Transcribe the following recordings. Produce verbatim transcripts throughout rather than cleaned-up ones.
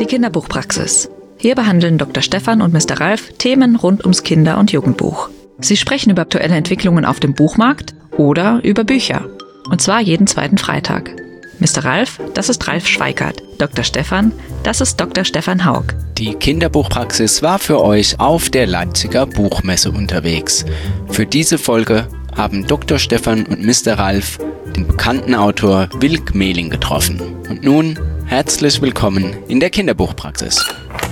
die Kinderbuchpraxis. Hier behandeln Doktor Stefan und Mister Ralf Themen rund ums Kinder- und Jugendbuch. Sie sprechen über aktuelle Entwicklungen auf dem Buchmarkt oder über Bücher. Und zwar jeden zweiten Freitag. Mister Ralf, das ist Ralf Schweikart. Doktor Stefan, das ist Doktor Stefan Haug. Die Kinderbuchpraxis war für euch auf der Leipziger Buchmesse unterwegs. Für diese Folge haben Doktor Stefan und Mister Ralf den bekannten Autor Will Gmeling getroffen. Und nun herzlich willkommen in der Kinderbuchpraxis.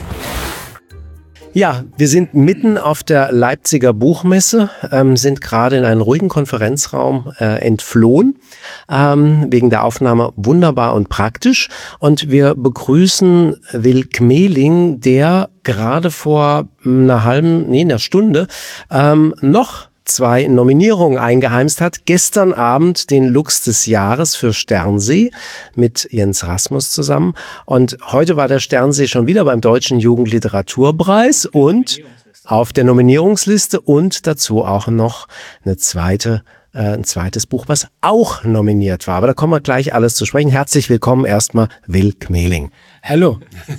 Ja, wir sind mitten auf der Leipziger Buchmesse, ähm, sind gerade in einen ruhigen Konferenzraum äh, entflohen, ähm, wegen der Aufnahme wunderbar und praktisch. Und wir begrüßen Will Gmeling, der gerade vor einer halben, nee, einer Stunde ähm, noch zwei Nominierungen eingeheimst hat. Gestern Abend den Lux des Jahres für Sternsee mit Jens Rasmus zusammen. Und heute war der Sternsee schon wieder beim Deutschen Jugendliteraturpreis und auf der Nominierungsliste und dazu auch noch eine zweite, äh, ein zweites Buch, was auch nominiert war. Aber da kommen wir gleich alles zu sprechen. Herzlich willkommen erstmal, Will Gmeling. Hallo.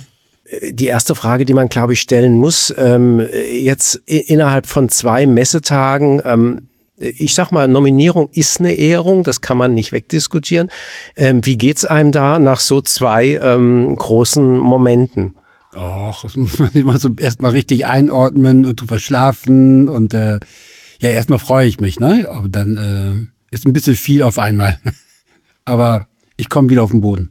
Die erste Frage, die man, glaube ich, stellen muss, ähm, jetzt innerhalb von zwei Messetagen, ähm, ich sag mal, Nominierung ist eine Ehrung, das kann man nicht wegdiskutieren. Ähm, wie geht's einem da nach so zwei ähm, großen Momenten? Och, das muss man immer so erstmal richtig einordnen und drüber schlafen und äh, ja, erstmal freue ich mich, ne? Aber dann äh, ist ein bisschen viel auf einmal. Aber ich komme wieder auf den Boden.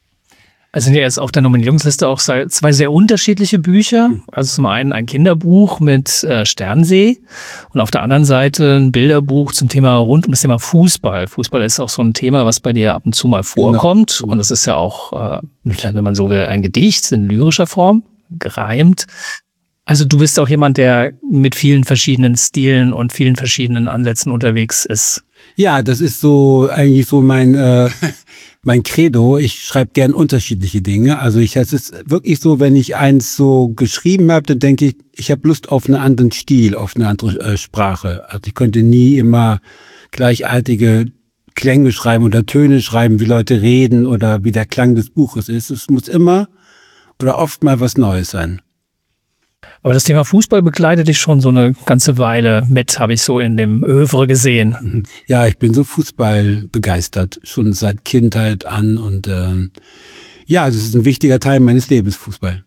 Es sind ja jetzt auf der Nominierungsliste auch zwei sehr unterschiedliche Bücher. Also zum einen ein Kinderbuch mit äh, Sternsee und auf der anderen Seite ein Bilderbuch zum Thema rund um das Thema Fußball. Fußball ist auch so ein Thema, was bei dir ab und zu mal vorkommt. Genau. Und das ist ja auch, äh, wenn man so will, ein Gedicht in lyrischer Form, gereimt. Also du bist auch jemand, der mit vielen verschiedenen Stilen und vielen verschiedenen Ansätzen unterwegs ist. Ja, das ist so eigentlich so mein äh, mein Credo. Ich schreibe gern unterschiedliche Dinge. Also ich, es ist wirklich so, wenn ich eins so geschrieben habe, dann denke ich, ich habe Lust auf einen anderen Stil, auf eine andere äh, Sprache. Also ich könnte nie immer gleichartige Klänge schreiben oder Töne schreiben, wie Leute reden oder wie der Klang des Buches ist. Es muss immer oder oft mal was Neues sein. Aber das Thema Fußball begleitet dich schon so eine ganze Weile mit, habe ich so in dem Övre gesehen. Ja, ich bin so Fußball begeistert, schon seit Kindheit an. Und ähm, ja, das ist ein wichtiger Teil meines Lebens, Fußball.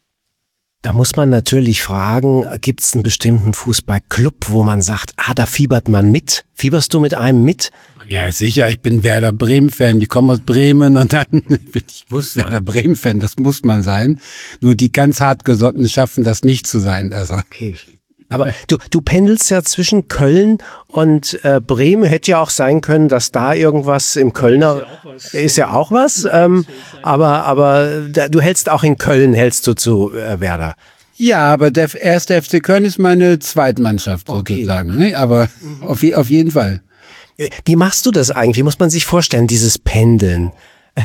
Da muss man natürlich fragen, gibt es einen bestimmten Fußballclub, wo man sagt, ah, da fiebert man mit? Fieberst du mit einem mit? Ja, sicher, ich bin Werder Bremen-Fan, ich komme aus Bremen und dann bin ich muss Werder Bremen-Fan, das muss man sein. Nur die ganz Hartgesottenen schaffen das nicht zu sein. Also. Okay. Aber du, du pendelst ja zwischen Köln und äh, Bremen. Hätte ja auch sein können, dass da irgendwas im Kölner ist ja auch was. Ist ja auch was ähm, aber aber da, du hältst auch in Köln, hältst du zu äh, Werder. Ja, aber der erste F C Köln ist meine Zweitmannschaft sozusagen. Okay. Ne? Aber mhm. auf, auf jeden Fall. Wie machst du das eigentlich? Wie muss man sich vorstellen, dieses Pendeln?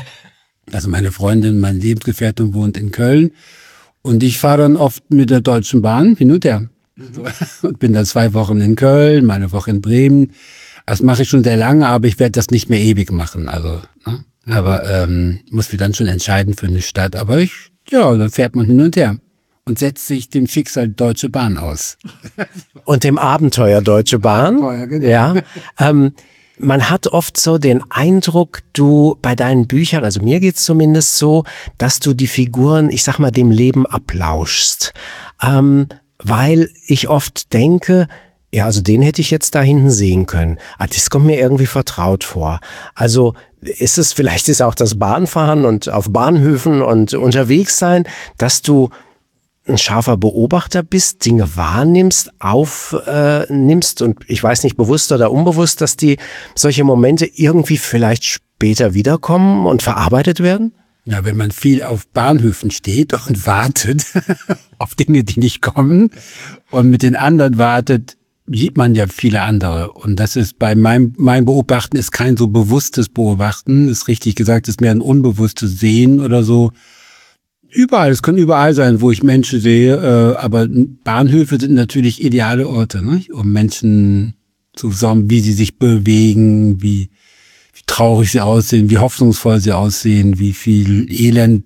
Also meine Freundin, meine Lebensgefährtin wohnt in Köln und ich fahre dann oft mit der Deutschen Bahn hin und her. Mhm. Und bin dann zwei Wochen in Köln, meine Woche in Bremen. Das mache ich schon sehr lange, aber ich werde das nicht mehr ewig machen. Also, ne? Aber ähm, muss mich dann schon entscheiden für eine Stadt. Aber ich, ja, dann fährt man hin und her und setzt sich dem Schicksal Deutsche Bahn aus. Und dem Abenteuer Deutsche Bahn. Abenteuer, genau. Ja. Ähm, man hat oft so den Eindruck, du bei deinen Büchern, also mir geht's zumindest so, dass du die Figuren, ich sag mal, dem Leben ablauschst. Ähm, weil ich oft denke, ja, also den hätte ich jetzt da hinten sehen können. Ah, das kommt mir irgendwie vertraut vor. Also ist es, vielleicht ist auch das Bahnfahren und auf Bahnhöfen und unterwegs sein, dass du ein scharfer Beobachter bist, Dinge wahrnimmst, aufnimmst äh, und ich weiß nicht, bewusst oder unbewusst, dass die solche Momente irgendwie vielleicht später wiederkommen und verarbeitet werden? Ja, wenn man viel auf Bahnhöfen steht und wartet auf Dinge, die nicht kommen und mit den anderen wartet, sieht man ja viele andere. Und das ist bei meinem, mein Beobachten ist kein so bewusstes Beobachten, ist richtig gesagt, ist mehr ein unbewusstes Sehen oder so. Überall, es können überall sein, wo ich Menschen sehe, äh, aber Bahnhöfe sind natürlich ideale Orte, ne? Um Menschen zu sagen, wie sie sich bewegen, wie, wie traurig sie aussehen, wie hoffnungsvoll sie aussehen, wie viel Elend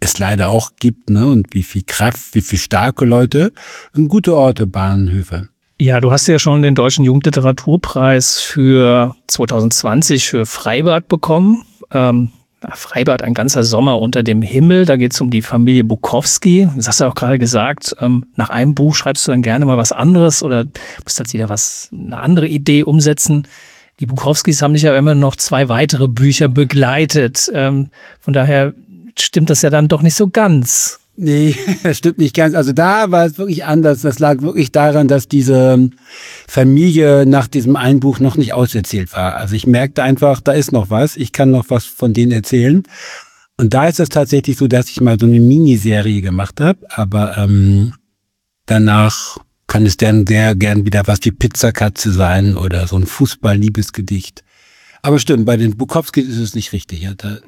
es leider auch gibt, ne, und wie viel Kraft, wie viel starke Leute, sind gute Orte, Bahnhöfe. Ja, du hast ja schon den Deutschen Jugendliteraturpreis für zwanzig zwanzig für Freibad bekommen. Ähm, Freibad, ein ganzer Sommer unter dem Himmel. Da geht es um die Familie Bukowski. Das hast du auch gerade gesagt. Ähm, nach einem Buch schreibst du dann gerne mal was anderes oder musst jetzt wieder was, eine andere Idee umsetzen. Die Bukowskis haben dich ja immer noch zwei weitere Bücher begleitet. Ähm, von daher stimmt das ja dann doch nicht so ganz. Nee, das stimmt nicht ganz. Also da war es wirklich anders. Das lag wirklich daran, dass diese Familie nach diesem einen Buch noch nicht auserzählt war. Also ich merkte einfach, da ist noch was. Ich kann noch was von denen erzählen. Und da ist es tatsächlich so, dass ich mal so eine Miniserie gemacht habe. Aber ähm, danach kann es dann sehr gern wieder was wie Pizzakatze sein oder so ein Fußball-Liebesgedicht. Aber stimmt, bei den Bukowskis ist es nicht richtig. Ja, da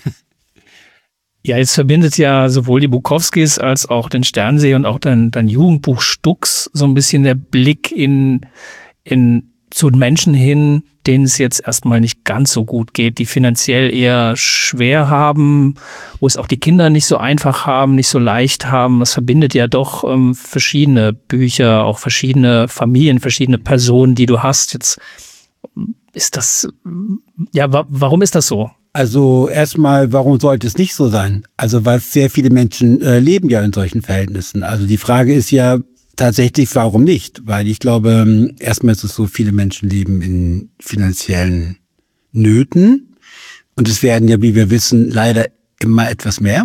Ja, jetzt verbindet ja sowohl die Bukowskis als auch den Sternsee und auch dein, dein Jugendbuch Stux so ein bisschen der Blick in, in zu Menschen hin, denen es jetzt erstmal nicht ganz so gut geht, die finanziell eher schwer haben, wo es auch die Kinder nicht so einfach haben, nicht so leicht haben. Das verbindet ja doch ähm, verschiedene Bücher, auch verschiedene Familien, verschiedene Personen, die du hast. Jetzt ist das, ja, wa- warum ist das so? Also erstmal, warum sollte es nicht so sein? Also weil sehr viele Menschen äh, leben ja in solchen Verhältnissen. Also die Frage ist ja tatsächlich, warum nicht? Weil ich glaube, erstmal ist es so, viele Menschen leben in finanziellen Nöten. Und es werden ja, wie wir wissen, leider immer etwas mehr.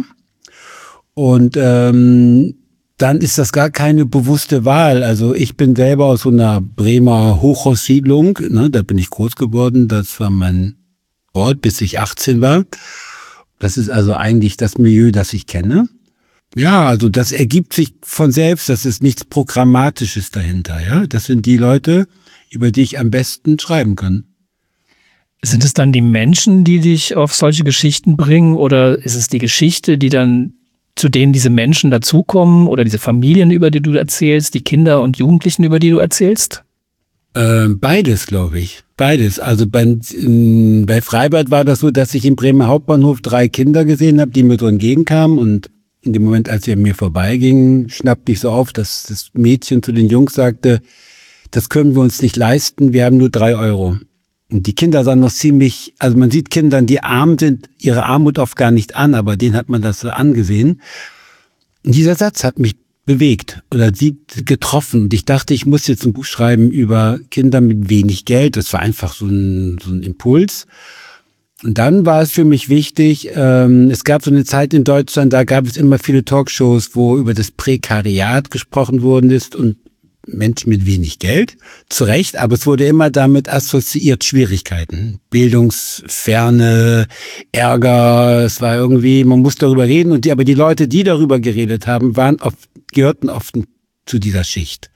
Und ähm, dann ist das gar keine bewusste Wahl. Also ich bin selber aus so einer Bremer Hochhaussiedlung, ne, da bin ich groß geworden, das war mein Ort, bis ich achtzehn war. Das ist also eigentlich das Milieu, das ich kenne. Ja, also das ergibt sich von selbst, das ist nichts Programmatisches dahinter, ja. Das sind die Leute, über die ich am besten schreiben kann. Sind es dann die Menschen, die dich auf solche Geschichten bringen, oder ist es die Geschichte, die dann zu denen diese Menschen dazukommen, oder diese Familien, über die du erzählst, die Kinder und Jugendlichen, über die du erzählst? Äh, beides, glaube ich. Beides. Also bei, in, bei Freibad war das so, dass ich im Bremer Hauptbahnhof drei Kinder gesehen habe, die mir so entgegenkamen, und in dem Moment, als sie an mir vorbeigingen, schnappte ich so auf, dass das Mädchen zu den Jungs sagte, das können wir uns nicht leisten, wir haben nur drei Euro. Und die Kinder sahen noch ziemlich, also man sieht Kindern, die arm sind, ihre Armut oft gar nicht an, aber denen hat man das so angesehen. Und dieser Satz hat mich bewegt oder sie getroffen. Und ich dachte, ich muss jetzt ein Buch schreiben über Kinder mit wenig Geld. Das war einfach so ein, so ein Impuls. Und dann war es für mich wichtig, ähm, es gab so eine Zeit in Deutschland, da gab es immer viele Talkshows, wo über das Prekariat gesprochen worden ist und Menschen mit wenig Geld. Zu Recht, aber es wurde immer damit assoziiert Schwierigkeiten. Bildungsferne, Ärger, es war irgendwie, man muss darüber reden. Und die, aber die Leute, die darüber geredet haben, waren oft, gehörten oft zu dieser Schicht.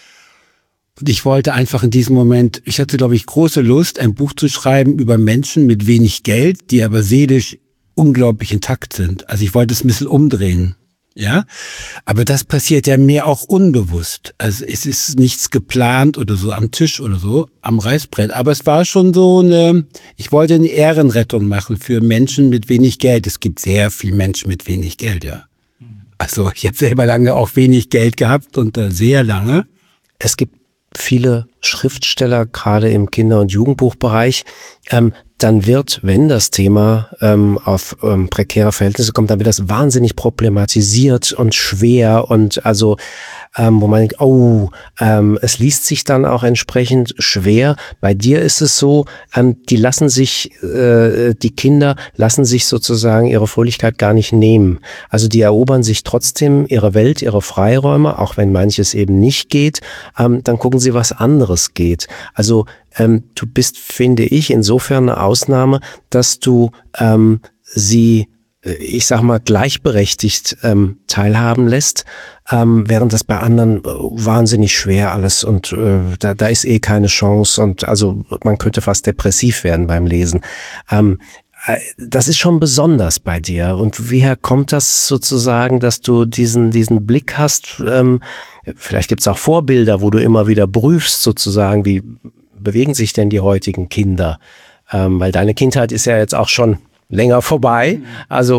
Und ich wollte einfach in diesem Moment, ich hatte, glaube ich, große Lust, ein Buch zu schreiben über Menschen mit wenig Geld, die aber seelisch unglaublich intakt sind. Also ich wollte es ein bisschen umdrehen. Ja, aber das passiert ja mir auch unbewusst. Also es ist nichts geplant oder so am Tisch oder so, am Reißbrett. Aber es war schon so eine, ich wollte eine Ehrenrettung machen für Menschen mit wenig Geld. Es gibt sehr viele Menschen mit wenig Geld, ja. Also ich habe selber lange auch wenig Geld gehabt und äh, sehr lange. Es gibt viele Schriftsteller, gerade im Kinder- und Jugendbuchbereich, ähm, dann wird, wenn das Thema ähm, auf ähm, prekäre Verhältnisse kommt, dann wird das wahnsinnig problematisiert und schwer und also, ähm, wo man denkt, oh, ähm, es liest sich dann auch entsprechend schwer. Bei dir ist es so, ähm, die lassen sich, äh, die Kinder lassen sich sozusagen ihre Fröhlichkeit gar nicht nehmen. Also die erobern sich trotzdem ihre Welt, ihre Freiräume, auch wenn manches eben nicht geht, ähm, dann gucken sie, was anderes geht. Also ähm, du bist, finde ich, insofern eine Ausnahme, dass du ähm, sie, ich sag mal, gleichberechtigt ähm, teilhaben lässt, ähm, während das bei anderen äh, wahnsinnig schwer alles und äh, da, da ist eh keine Chance und also man könnte fast depressiv werden beim Lesen. Ähm, äh, das ist schon besonders bei dir. Und woher kommt das sozusagen, dass du diesen diesen Blick hast? Ähm, vielleicht gibt es auch Vorbilder, wo du immer wieder prüfst sozusagen, wie bewegen sich denn die heutigen Kinder? Ähm, weil deine Kindheit ist ja jetzt auch schon länger vorbei. Also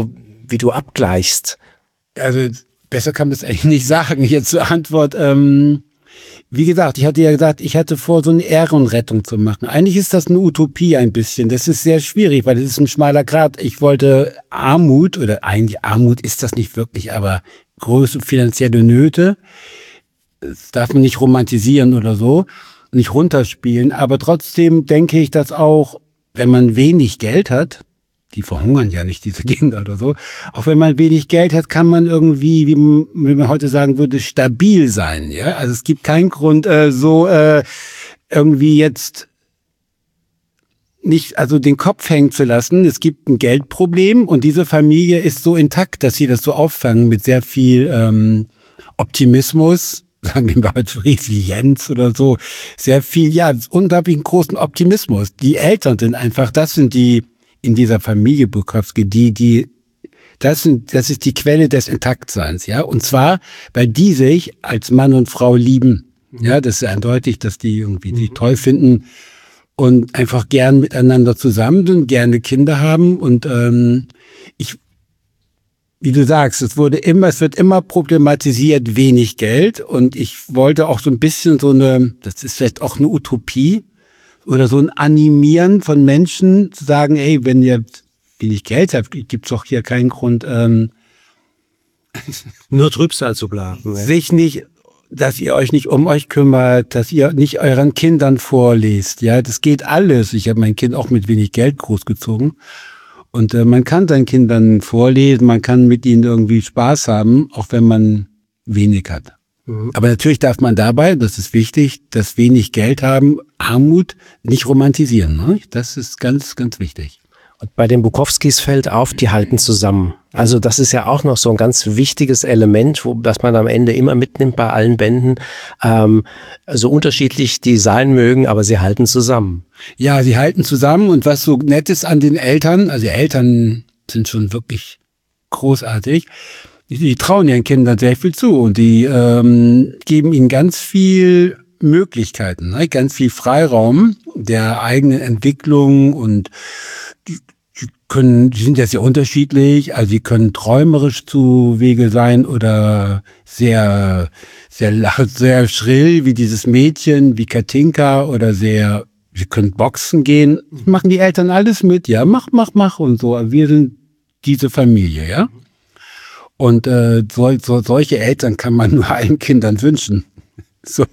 wie du abgleichst. Also besser kann man das eigentlich nicht sagen. Jetzt zur Antwort. Ähm, wie gesagt, ich hatte ja gesagt, ich hatte vor, so eine Ehrenrettung zu machen. Eigentlich ist das eine Utopie ein bisschen. Das ist sehr schwierig, weil das ist ein schmaler Grat. Ich wollte Armut, oder eigentlich Armut ist das nicht wirklich, aber große finanzielle Nöte, das darf man nicht romantisieren oder so, nicht runterspielen. Aber trotzdem denke ich, dass auch, wenn man wenig Geld hat, die verhungern ja nicht, diese Kinder oder so. Auch wenn man wenig Geld hat, kann man irgendwie, wie man heute sagen würde, stabil sein. Ja, also es gibt keinen Grund, äh, so äh, irgendwie jetzt nicht, also den Kopf hängen zu lassen. Es gibt ein Geldproblem und diese Familie ist so intakt, dass sie das so auffangen mit sehr viel ähm, Optimismus. Sagen wir mal Resilienz oder so. Sehr viel, ja, unglaublich großen Optimismus. Die Eltern sind einfach, das sind die in dieser Familie Bukowski, die, die, das sind, das ist die Quelle des Intaktseins, ja. Und zwar, weil die sich als Mann und Frau lieben. Ja, das ist eindeutig, dass die irgendwie sich toll finden und einfach gern miteinander zusammen sind, gerne Kinder haben. Und ähm, ich, wie du sagst, es wurde immer, es wird immer problematisiert, wenig Geld. Und ich wollte auch so ein bisschen so eine, das ist vielleicht auch eine Utopie, oder so ein Animieren von Menschen zu sagen, ey, wenn ihr wenig Geld habt, gibt's doch hier keinen Grund, ähm, nur Trübsal zu blasen. Sich nicht, dass ihr euch nicht um euch kümmert, dass ihr nicht euren Kindern vorlest. Ja, das geht alles. Ich habe mein Kind auch mit wenig Geld großgezogen. Und äh, man kann seinen Kindern vorlesen, man kann mit ihnen irgendwie Spaß haben, auch wenn man wenig hat. Aber natürlich darf man dabei, das ist wichtig, das wenig Geld haben, Armut nicht romantisieren. Ne? Das ist ganz, ganz wichtig. Und bei den Bukowskis fällt auf, die halten zusammen. Also das ist ja auch noch so ein ganz wichtiges Element, wo, das man am Ende immer mitnimmt bei allen Bänden. Ähm, so unterschiedlich die sein mögen, aber sie halten zusammen. Ja, sie halten zusammen und was so nett ist an den Eltern, also die Eltern sind schon wirklich großartig, die, die trauen ihren Kindern sehr viel zu und die ähm, geben ihnen ganz viel Möglichkeiten, ne? Ganz viel Freiraum der eigenen Entwicklung und die, die können, die sind ja sehr unterschiedlich, also sie können träumerisch zu Wege sein oder sehr, sehr laut, sehr schrill wie dieses Mädchen, wie Katinka oder sehr, sie können boxen gehen, machen die Eltern alles mit, ja, mach, mach, mach und so, wir sind diese Familie, ja. Und äh, so, so, solche Eltern kann man nur allen Kindern wünschen. So.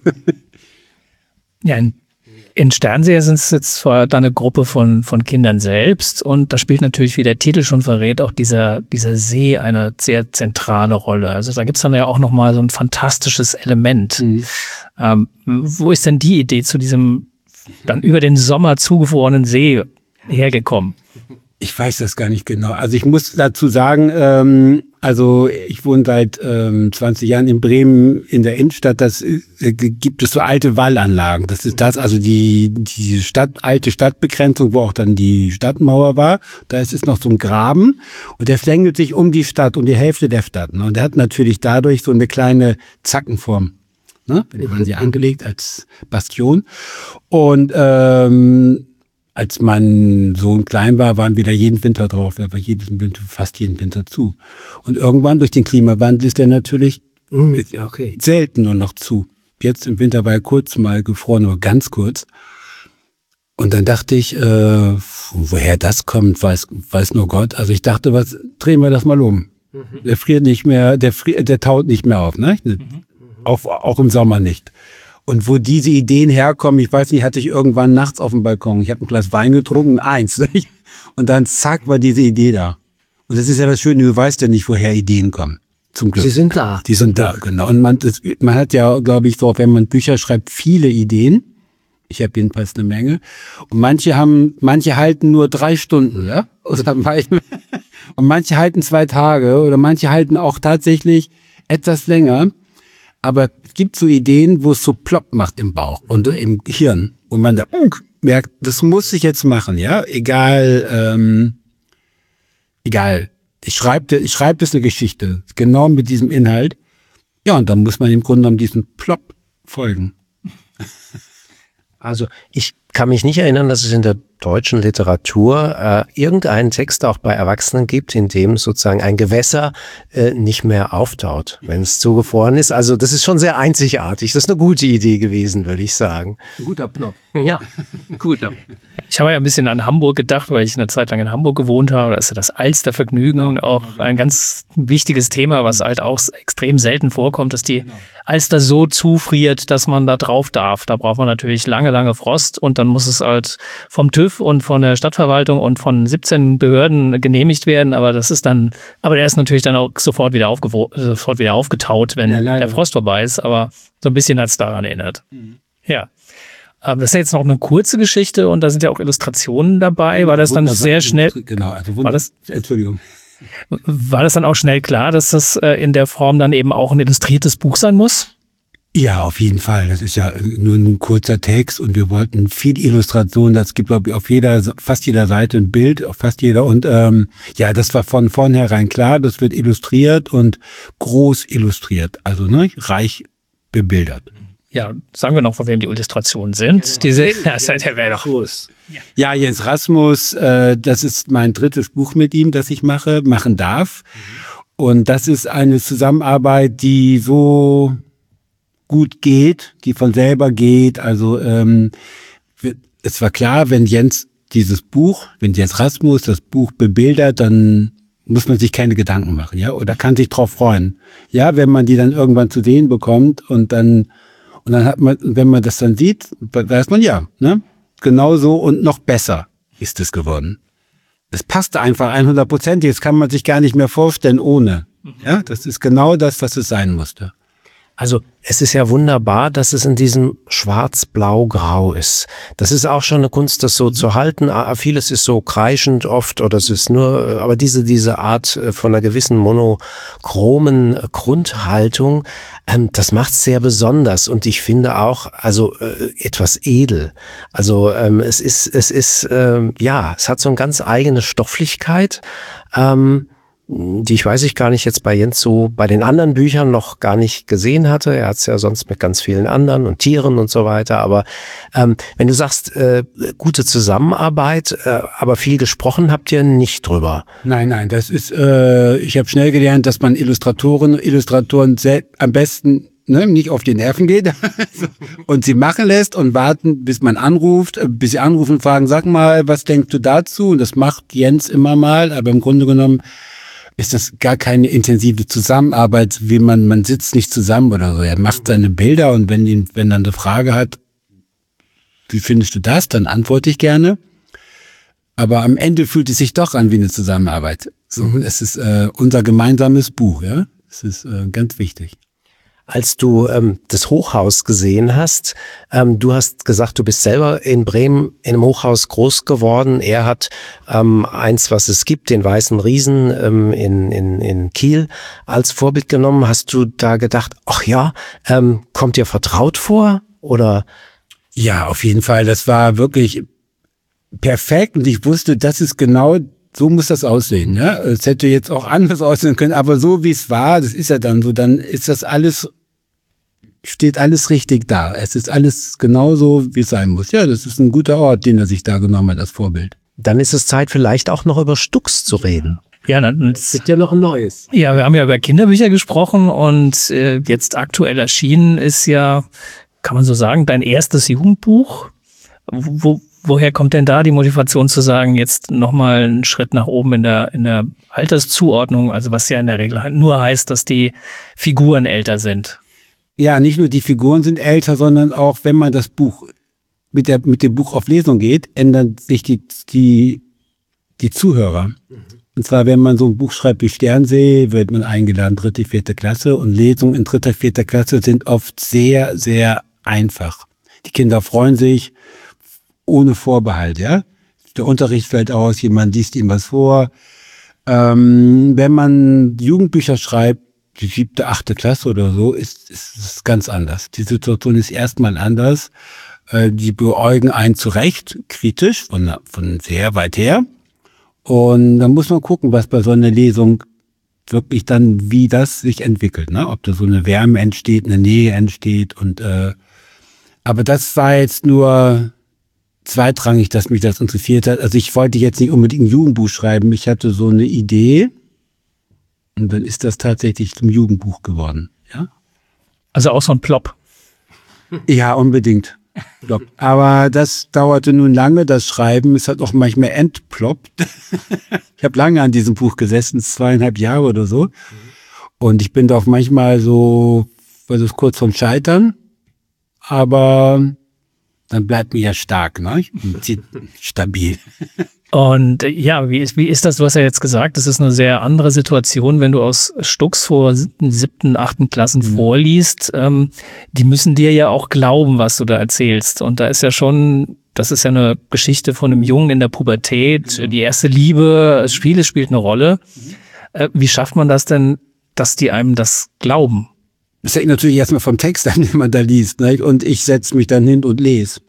Ja, in, in Sternseher sind es jetzt vorher dann eine Gruppe von, von Kindern selbst und da spielt natürlich, wie der Titel schon verrät, auch dieser, dieser See eine sehr zentrale Rolle. Also da gibt's dann ja auch nochmal so ein fantastisches Element. Mhm. Ähm, wo ist denn die Idee zu diesem dann über den Sommer zugefrorenen See hergekommen? Ich weiß das gar nicht genau. Also ich muss dazu sagen, ähm, also ich wohne seit ähm, zwanzig Jahren in Bremen in der Innenstadt. Das äh, gibt es so alte Wallanlagen. Das ist das, also die die Stadt alte Stadtbegrenzung, wo auch dann die Stadtmauer war. Da ist es noch so ein Graben und der schlängelt sich um die Stadt, um die Hälfte der Stadt. Ne? Und der hat natürlich dadurch so eine kleine Zackenform. Ne? Die waren sie angelegt als Bastion und ähm, als mein Sohn klein war, waren wir da jeden Winter drauf. Er war jeden Winter, fast jeden Winter zu. Und irgendwann durch den Klimawandel ist der natürlich mm, okay. selten nur noch zu. Jetzt im Winter war er kurz mal gefroren, nur ganz kurz. Und dann dachte ich, äh, woher das kommt, weiß, weiß nur Gott. Also ich dachte, was drehen wir das mal um. Mhm. Der friert nicht mehr, der, friert, der taut nicht mehr auf, ne? Mhm. Auf, auch im Sommer nicht. Und wo diese Ideen herkommen, ich weiß nicht, hatte ich irgendwann nachts auf dem Balkon. Ich habe ein Glas Wein getrunken, eins. Nicht? Und dann zack, war diese Idee da. Und das ist ja das Schöne, du weißt ja nicht, woher Ideen kommen. Zum Glück. Sie sind da. Die sind da, genau. Und man, das, man hat ja, glaube ich, so, wenn man Bücher schreibt, viele Ideen. Ich habe jedenfalls eine Menge. Und manche haben, manche halten nur drei Stunden, ja? Oder manche, und manche halten zwei Tage oder manche halten auch tatsächlich etwas länger. Aber es gibt so Ideen, wo es so plopp macht im Bauch und im Hirn. Und man da merkt, das muss ich jetzt machen, ja? Egal, ähm, egal. Ich schreibe ich schreibe jetzt eine Geschichte, genau mit diesem Inhalt. Ja, und dann muss man im Grunde genommen diesem Plopp folgen. Also ich kann mich nicht erinnern, dass es in der deutschen Literatur äh, irgendeinen Text auch bei Erwachsenen gibt, in dem sozusagen ein Gewässer äh, nicht mehr auftaut, wenn es zugefroren ist. Also das ist schon sehr einzigartig. Das ist eine gute Idee gewesen, würde ich sagen. Guter Knopf. Ja, guter. Ich habe ja ein bisschen an Hamburg gedacht, weil ich eine Zeit lang in Hamburg gewohnt habe. Da ist ja das Alstervergnügen auch ein ganz wichtiges Thema, was halt auch extrem selten vorkommt, dass die Alster so zufriert, dass man da drauf darf. Da braucht man natürlich lange, lange Frost und dann muss es halt vom TÜV und von der Stadtverwaltung und von siebzehn Behörden genehmigt werden. Aber das ist dann, aber der ist natürlich dann auch sofort wieder, aufgewo- sofort wieder aufgetaut, wenn ja, der Frost vorbei ist. Aber so ein bisschen hat es daran erinnert. Mhm. Ja. Aber das ist ja jetzt noch eine kurze Geschichte und da sind ja auch Illustrationen dabei. War das dann Wunderbar. sehr schnell? Genau, also war das, Entschuldigung. War das dann auch schnell klar, dass das äh, in der Form dann eben auch ein illustriertes Buch sein muss? Ja, auf jeden Fall. Das ist ja nur ein kurzer Text und wir wollten viel Illustration. Das gibt, glaube ich, auf jeder, fast jeder Seite ein Bild, auf fast jeder. Und ähm, ja, das war von vornherein klar. Das wird illustriert und groß illustriert, also ne, reich bebildert. Ja, sagen wir noch, von wem die Illustrationen sind. Ja, Diese, ja, der wäre doch groß. Ja, Jens Rasmus, äh, das ist mein drittes Buch mit ihm, das ich mache, machen darf. Mhm. Und das ist eine Zusammenarbeit, die so gut geht, die von selber geht. Also ähm, es war klar, wenn Jens dieses Buch, wenn Jens Rasmus das Buch bebildert, dann muss man sich keine Gedanken machen, ja, oder kann sich drauf freuen. Ja, wenn man die dann irgendwann zu sehen bekommt und dann Und dann hat man, wenn man das dann sieht, weiß man ja, ne? Genauso und noch besser ist es geworden. Es passte einfach hundert Prozent. Jetzt kann man sich gar nicht mehr vorstellen ohne. Ja, das ist genau das, was es sein musste. Also es ist ja wunderbar, dass es in diesem Schwarz-Blau-Grau ist. Das ist auch schon eine Kunst, das so zu halten. Vieles ist so kreischend oft oder es ist nur, aber diese diese Art von einer gewissen monochromen Grundhaltung, ähm, das macht es sehr besonders und ich finde auch also äh, etwas edel. Also ähm, es ist es ist ähm, ja, es hat so eine ganz eigene Stofflichkeit. Ähm, die ich weiß ich gar nicht jetzt bei Jens so bei den anderen Büchern noch gar nicht gesehen hatte. Er hat es ja sonst mit ganz vielen anderen und Tieren und so weiter. Aber ähm, wenn du sagst, äh, gute Zusammenarbeit, äh, aber viel gesprochen habt ihr nicht drüber. Nein, nein, das ist, äh, ich habe schnell gelernt, dass man Illustratoren, Illustratoren am besten ne, nicht auf die Nerven geht und sie machen lässt und warten, bis man anruft, bis sie anrufen und fragen, sag mal, was denkst du dazu? Und das macht Jens immer mal, aber im Grunde genommen ist das gar keine intensive Zusammenarbeit, wie man, man sitzt nicht zusammen oder so. Er macht seine Bilder und wenn ihn, wenn dann eine Frage hat, wie findest du das, dann antworte ich gerne. Aber am Ende fühlt es sich doch an wie eine Zusammenarbeit. So, mhm. Es ist äh, unser gemeinsames Buch, ja. Es ist äh, ganz wichtig. Als du ähm, das Hochhaus gesehen hast, ähm, du hast gesagt, du bist selber in Bremen in einem Hochhaus groß geworden. Er hat ähm, eins, was es gibt, den Weißen Riesen ähm, in, in, in Kiel als Vorbild genommen. Hast du da gedacht, ach ja, ähm, kommt dir vertraut vor? Oder? Ja, auf jeden Fall. Das war wirklich perfekt und ich wusste, das ist genau, so muss das aussehen. Ja? Es hätte jetzt auch anders aussehen können, aber so wie es war, das ist ja dann so, dann ist das alles, steht alles richtig da. Es ist alles genauso, wie es sein muss. Ja, das ist ein guter Ort, den er sich da genommen hat als Vorbild. Dann ist es Zeit, vielleicht auch noch über Stux zu reden. Ja, dann es gibt ja noch ein neues. Ja, wir haben ja über Kinderbücher gesprochen und äh, jetzt aktuell erschienen ist ja, kann man so sagen, dein erstes Jugendbuch. Wo, woher kommt denn da die Motivation zu sagen, jetzt nochmal einen Schritt nach oben in der, in der Alterszuordnung, also was ja in der Regel nur heißt, dass die Figuren älter sind? Ja, nicht nur die Figuren sind älter, sondern auch, wenn man das Buch mit der, mit dem Buch auf Lesung geht, ändern sich die, die, die Zuhörer. Mhm. Und zwar, wenn man so ein Buch schreibt wie Sternsee, wird man eingeladen, dritte, vierte Klasse. Und Lesungen in dritter, vierter Klasse sind oft sehr, sehr einfach. Die Kinder freuen sich ohne Vorbehalt, ja. Der Unterricht fällt aus, jemand liest ihm was vor. Ähm, wenn man Jugendbücher schreibt, die siebte, achte Klasse oder so, ist, ist es ganz anders. Die Situation ist erstmal anders. Äh, die beäugen einen zurecht, kritisch, von, von sehr weit her. Und dann muss man gucken, was bei so einer Lesung wirklich dann, wie das sich entwickelt, ne? Ob da so eine Wärme entsteht, eine Nähe entsteht und äh, aber das war jetzt nur zweitrangig, dass mich das interessiert hat. Also ich wollte jetzt nicht unbedingt ein Jugendbuch schreiben. Ich hatte so eine Idee und dann ist das tatsächlich zum Jugendbuch geworden. Ja. Also auch so ein Plop. Ja, unbedingt. Plop. Aber das dauerte nun lange, das Schreiben. Es hat auch manchmal entploppt. Ich habe lange an diesem Buch gesessen, zweieinhalb Jahre oder so. Und ich bin doch manchmal so, was ist kurz vorm Scheitern. Aber dann bleibt mir ja stark, ne? Stabil. Und äh, ja, wie ist, wie ist das? Du hast ja jetzt gesagt, das ist eine sehr andere Situation, wenn du aus Stux vor siebten, siebten achten Klassen mhm. vorliest. Ähm, die müssen dir ja auch glauben, was du da erzählst. Und da ist ja schon, das ist ja eine Geschichte von einem Jungen in der Pubertät, mhm. die erste Liebe, Spiele spielt eine Rolle. Mhm. Äh, wie schafft man das denn, dass die einem das glauben? Das hängt natürlich erstmal vom Text an, den man da liest, ne? Und ich setze mich dann hin und lese.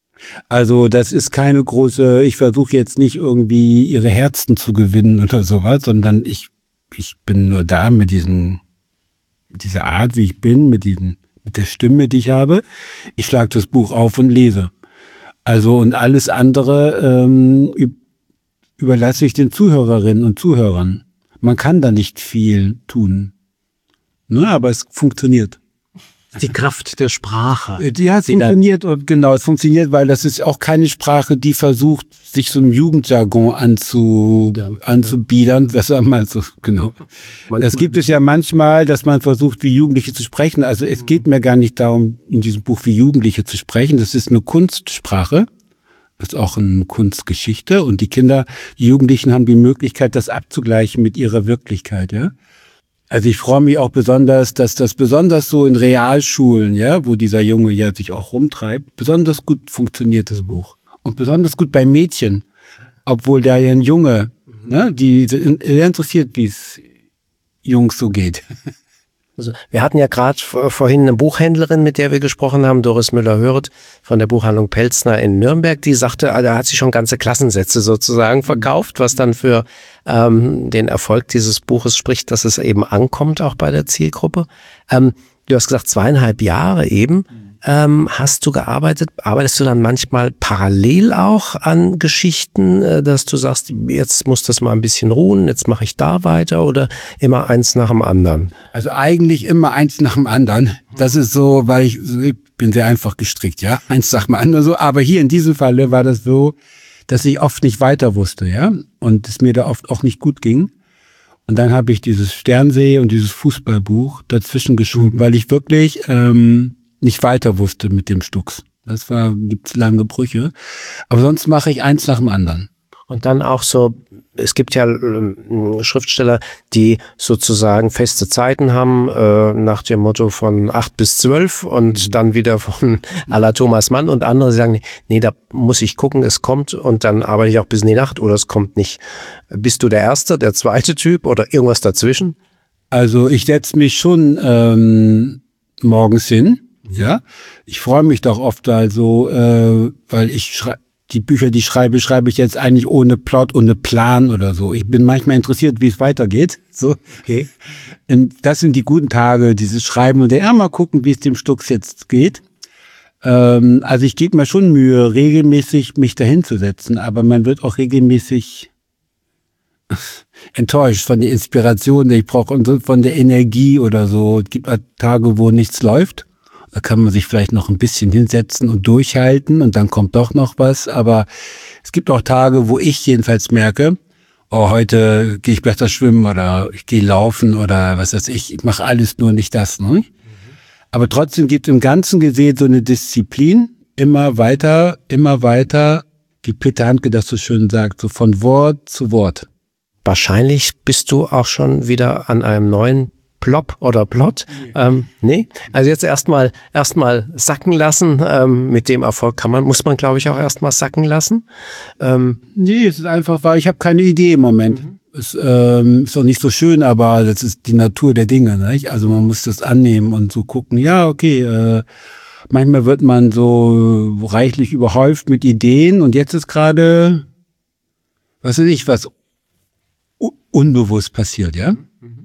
Also das ist keine große, ich versuche jetzt nicht irgendwie ihre Herzen zu gewinnen oder sowas, sondern ich ich bin nur da mit diesen, mit dieser Art, wie ich bin, mit diesen, mit der Stimme, die ich habe. Ich schlage das Buch auf und lese. Also und alles andere ähm, überlasse ich den Zuhörerinnen und Zuhörern. Man kann da nicht viel tun. Ne, aber es funktioniert. Die Kraft der Sprache. Ja, es funktioniert, und genau, es funktioniert, weil das ist auch keine Sprache, die versucht, sich so einem Jugendjargon anzu, ja, anzubiedern. Das sagen wir mal so, genau. Das gibt es ja manchmal, dass man versucht, wie Jugendliche zu sprechen. Also es geht mir gar nicht darum, in diesem Buch wie Jugendliche zu sprechen. Das ist eine Kunstsprache. Das ist auch eine Kunstgeschichte. Und die Kinder, die Jugendlichen haben die Möglichkeit, das abzugleichen mit ihrer Wirklichkeit, ja. Also ich freue mich auch besonders, dass das besonders so in Realschulen, ja, wo dieser Junge ja sich auch rumtreibt, besonders gut funktioniert, das Buch. Und besonders gut bei Mädchen, obwohl da ja ein Junge, ne, die sehr interessiert, wie es Jungs so geht. Also wir hatten ja gerade vorhin eine Buchhändlerin, mit der wir gesprochen haben, Doris Müller-Höret von der Buchhandlung Pelzner in Nürnberg, die sagte, da hat sie schon ganze Klassensätze sozusagen verkauft, was dann für ähm, den Erfolg dieses Buches spricht, dass es eben ankommt, auch bei der Zielgruppe. Ähm, du hast gesagt, zweieinhalb Jahre eben. Ähm, hast du gearbeitet? Arbeitest du dann manchmal parallel auch an Geschichten, äh, dass du sagst, jetzt muss das mal ein bisschen ruhen, jetzt mache ich da weiter, oder immer eins nach dem anderen? Also eigentlich immer eins nach dem anderen. Das ist so, weil ich, ich bin sehr einfach gestrickt, ja, eins nach dem anderen so. Aber hier in diesem Falle war das so, dass ich oft nicht weiter wusste, ja, und es mir da oft auch nicht gut ging. Und dann habe ich dieses Sternsee und dieses Fußballbuch dazwischen geschoben, weil ich wirklich ähm, nicht weiter wusste mit dem Stux. Das war, gibt's lange Brüche. Aber sonst mache ich eins nach dem anderen. Und dann auch so, es gibt ja äh, Schriftsteller, die sozusagen feste Zeiten haben, äh, nach dem Motto von acht bis zwölf und mhm. dann wieder von à la Thomas Mann, und andere sagen, nee, da muss ich gucken, es kommt, und dann arbeite ich auch bis in die Nacht oder es kommt nicht. Bist du der erste, der zweite Typ oder irgendwas dazwischen? Also ich setze mich schon ähm, morgens hin. Ja, ich freue mich doch oft also, äh, weil ich schreibe, die Bücher, die ich schreibe, schreibe ich jetzt eigentlich ohne Plot, ohne Plan oder so. Ich bin manchmal interessiert, wie es weitergeht. So, okay. Und das sind die guten Tage, dieses Schreiben und ja, mal gucken, wie es dem Stux jetzt geht. Ähm, also ich gebe mir schon Mühe, regelmäßig mich dahin zu setzen, aber man wird auch regelmäßig enttäuscht von der Inspiration, die ich brauche, und von der Energie oder so. Es gibt Tage, wo nichts läuft. Da kann man sich vielleicht noch ein bisschen hinsetzen und durchhalten und dann kommt doch noch was. Aber es gibt auch Tage, wo ich jedenfalls merke, oh, heute gehe ich besser schwimmen oder ich gehe laufen oder was weiß ich. Ich mache alles nur nicht das. Ne? Mhm. Aber trotzdem gibt es im Ganzen gesehen so eine Disziplin. Immer weiter, immer weiter, wie Peter Handke das so schön sagt, so von Wort zu Wort. Wahrscheinlich bist du auch schon wieder an einem neuen Plop oder Plot. Ähm, nee, also jetzt erstmal erstmal sacken lassen. Ähm, mit dem Erfolg kann man, muss man, glaube ich, auch erstmal sacken lassen. Ähm, nee, es ist einfach, weil ich habe keine Idee im Moment. Mhm. Es ähm, ist auch nicht so schön, aber das ist die Natur der Dinge. Nicht? Also man muss das annehmen und so gucken, ja, okay, äh, manchmal wird man so reichlich überhäuft mit Ideen und jetzt ist gerade, was weiß ich, was unbewusst passiert, ja. Mhm.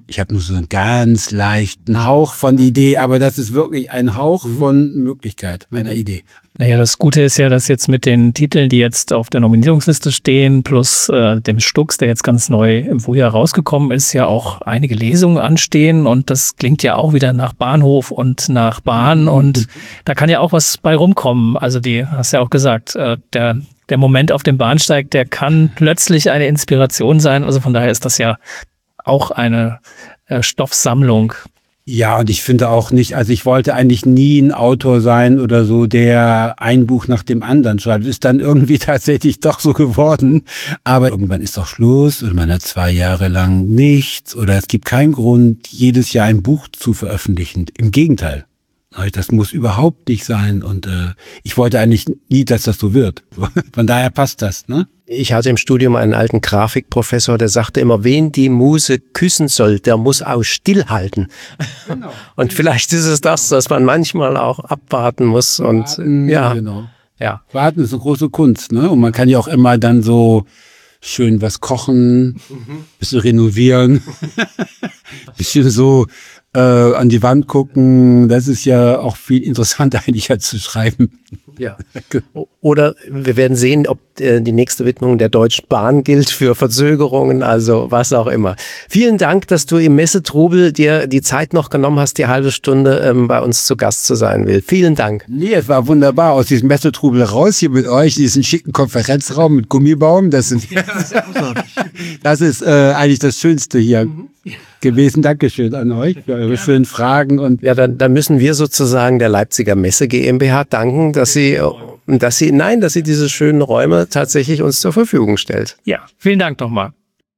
Ich habe nur so einen ganz leichten Hauch von Idee, aber das ist wirklich ein Hauch von Möglichkeit, meiner Idee. Naja, das Gute ist ja, dass jetzt mit den Titeln, die jetzt auf der Nominierungsliste stehen, plus äh, dem Stux, der jetzt ganz neu im Frühjahr rausgekommen ist, ja auch einige Lesungen anstehen und das klingt ja auch wieder nach Bahnhof und nach Bahn und da kann ja auch was bei rumkommen. Also die, hast ja auch gesagt, äh, der der Moment auf dem Bahnsteig, der kann plötzlich eine Inspiration sein. Also von daher ist das ja auch eine äh, Stoffsammlung. Ja, und ich finde auch nicht, also ich wollte eigentlich nie ein Autor sein oder so, der ein Buch nach dem anderen schreibt. Ist dann irgendwie tatsächlich doch so geworden. Aber irgendwann ist doch Schluss und man hat zwei Jahre lang nichts oder es gibt keinen Grund, jedes Jahr ein Buch zu veröffentlichen. Im Gegenteil. Das muss überhaupt nicht sein und äh, ich wollte eigentlich nie, dass das so wird. Von daher passt das, ne? Ich hatte im Studium einen alten Grafikprofessor, der sagte immer, wen die Muse küssen soll, der muss auch stillhalten. Genau. Und vielleicht ist es das, dass man manchmal auch abwarten muss und Warten, ja, genau. ja. Warten ist eine große Kunst, ne? Und man kann ja auch immer dann so schön was kochen, mhm. bisschen renovieren, bisschen so äh, an die Wand gucken. Das ist ja auch viel interessanter eigentlich als zu schreiben. Ja. Oder wir werden sehen, ob äh, die nächste Widmung der Deutschen Bahn gilt für Verzögerungen, also was auch immer. Vielen Dank, dass du im Messetrubel dir die Zeit noch genommen hast, die halbe Stunde ähm, bei uns zu Gast zu sein, Will. Vielen Dank. Nee, es war wunderbar, aus diesem Messetrubel raus hier mit euch, diesen schicken Konferenzraum mit Gummibaum. Das, sind, das ist äh, eigentlich das Schönste hier gewesen. Dankeschön an euch für eure schönen Fragen. Und ja, dann, dann müssen wir sozusagen der Leipziger Messe GmbH danken, dass sie dass sie, nein, dass sie diese schönen Räume tatsächlich uns zur Verfügung stellt. Ja, vielen Dank nochmal.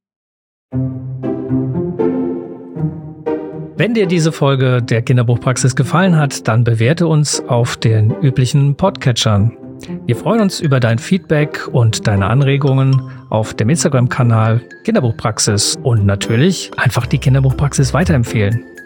Wenn dir diese Folge der Kinderbuchpraxis gefallen hat, dann bewerte uns auf den üblichen Podcatchern. Wir freuen uns über dein Feedback und deine Anregungen auf dem Instagram-Kanal Kinderbuchpraxis und natürlich einfach die Kinderbuchpraxis weiterempfehlen.